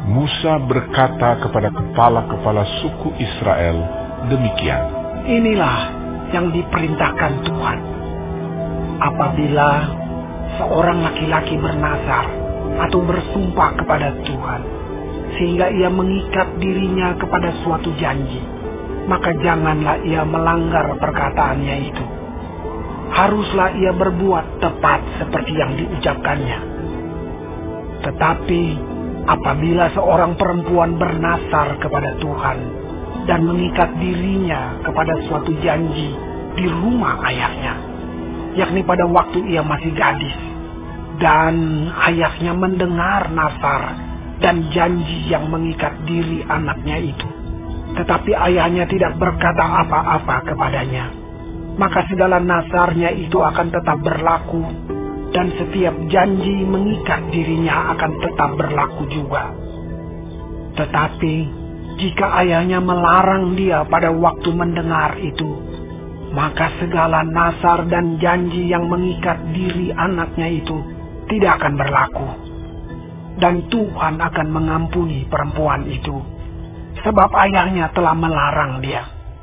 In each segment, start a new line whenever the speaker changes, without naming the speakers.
Musa berkata kepada kepala-kepala suku Israel demikian,
Inilah yang diperintahkan Tuhan. Apabila seorang laki-laki bernazar atau bersumpah kepada Tuhan, sehingga ia mengikat dirinya kepada suatu janji, maka janganlah ia melanggar perkataannya itu. Haruslah ia berbuat tepat seperti yang diucapkannya. Tetapi apabila seorang perempuan bernazar kepada Tuhan dan mengikat dirinya kepada suatu janji di rumah ayahnya, yakni pada waktu ia masih gadis, dan ayahnya mendengar nazar dan janji yang mengikat diri anaknya itu, tetapi ayahnya tidak berkata apa-apa kepadanya, maka segala nazarnya itu akan tetap berlaku, dan setiap janji mengikat dirinya akan tetap berlaku juga. Tetapi jika ayahnya melarang dia pada waktu mendengar itu, maka segala nazar dan janji yang mengikat diri anaknya itu tidak akan berlaku. Dan Tuhan akan mengampuni perempuan itu, sebab ayahnya telah melarang dia.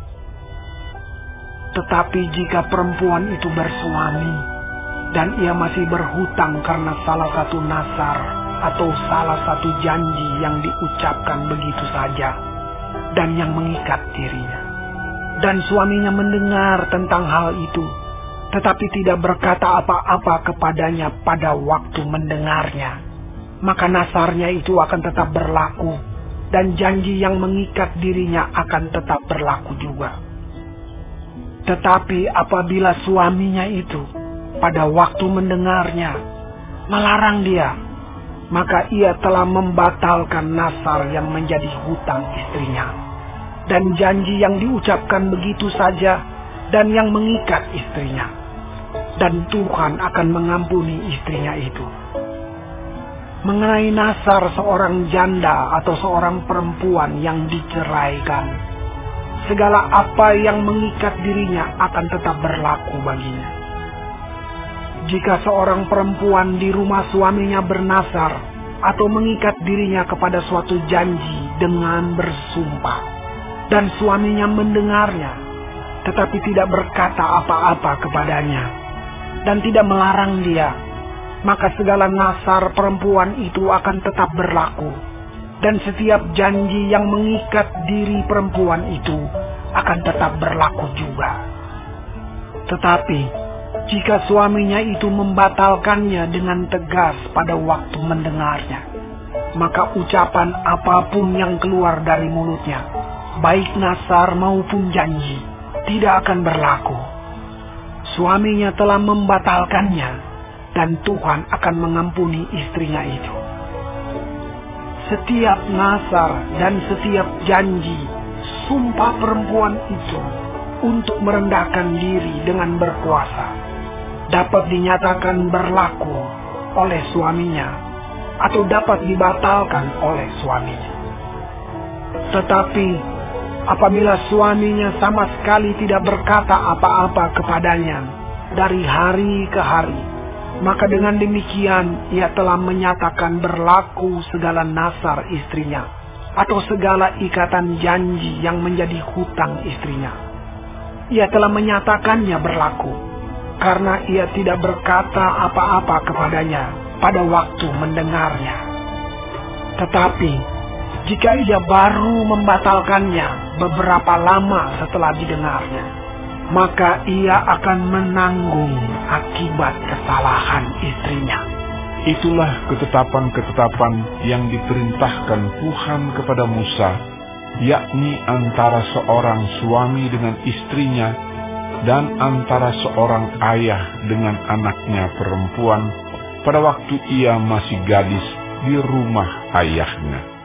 Tetapi jika perempuan itu bersuami, dan ia masih berhutang karena salah satu nazar atau salah satu janji yang diucapkan begitu saja, dan yang mengikat dirinya, dan suaminya mendengar tentang hal itu, tetapi tidak berkata apa-apa kepadanya pada waktu mendengarnya, maka nazarnya itu akan tetap berlaku, dan janji yang mengikat dirinya akan tetap berlaku juga. Tetapi apabila suaminya itu pada waktu mendengarnya melarang dia, maka ia telah membatalkan nazar yang menjadi hutang istrinya, dan janji yang diucapkan begitu saja, dan yang mengikat istrinya. Dan Tuhan akan mengampuni istrinya itu. Mengenai nazar seorang janda atau seorang perempuan yang diceraikan, segala apa yang mengikat dirinya akan tetap berlaku baginya. Jika seorang perempuan di rumah suaminya bernazar atau mengikat dirinya kepada suatu janji dengan bersumpah, dan suaminya mendengarnya, tetapi tidak berkata apa-apa kepadanya, dan tidak melarang dia, maka segala nazar perempuan itu akan tetap berlaku, dan setiap janji yang mengikat diri perempuan itu akan tetap berlaku juga. Tetapi jika suaminya itu membatalkannya dengan tegas pada waktu mendengarnya, maka ucapan apapun yang keluar dari mulutnya, baik nazar maupun janji, tidak akan berlaku. Suaminya telah membatalkannya, dan Tuhan akan mengampuni istrinya itu. Setiap nazar dan setiap janji sumpah perempuan itu untuk merendahkan diri dengan berkuasa dapat dinyatakan berlaku oleh suaminya atau dapat dibatalkan oleh suaminya. Tetapi apabila suaminya sama sekali tidak berkata apa-apa kepadanya dari hari ke hari, maka dengan demikian ia telah menyatakan berlaku segala nazar istrinya atau segala ikatan janji yang menjadi hutang istrinya. Ia telah menyatakannya berlaku, karena ia tidak berkata apa-apa kepadanya pada waktu mendengarnya. Tetapi jika ia baru membatalkannya beberapa lama setelah didengarnya, maka ia akan menanggung akibat kesalahan istrinya.
Itulah ketetapan-ketetapan yang diperintahkan Tuhan kepada Musa, yakni antara seorang suami dengan istrinya, dan antara seorang ayah dengan anaknya perempuan pada waktu ia masih gadis di rumah ayahnya.